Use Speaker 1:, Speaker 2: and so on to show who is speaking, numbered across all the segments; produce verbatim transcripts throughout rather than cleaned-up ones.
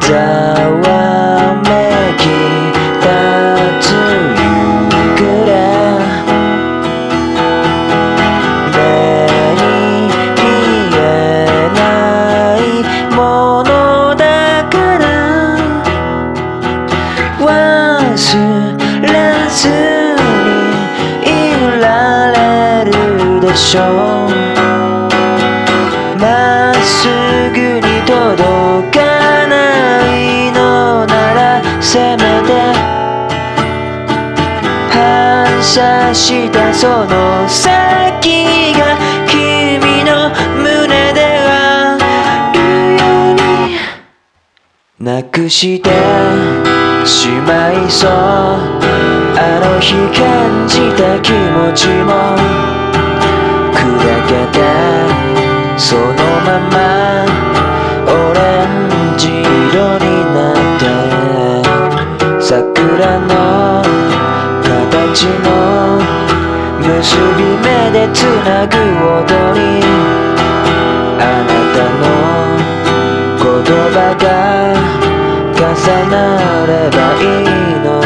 Speaker 1: わめき立つ夕暮れ目に見えないものだから忘れずにいられるでしょうまっすぐに届かないのならせめて反射したその先が君の胸であるようになくしてしまいそうあの日感じた気持ちも砕けてそのままオレンジ色になって桜の形の結び目でつなぐ踊りあなたの言葉が重なればいいの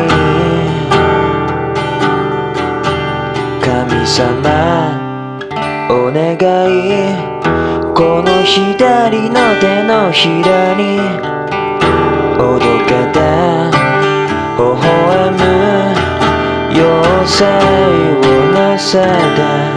Speaker 1: に神様お願いこの左の手のひらにおどけて微笑む妖精を乗せて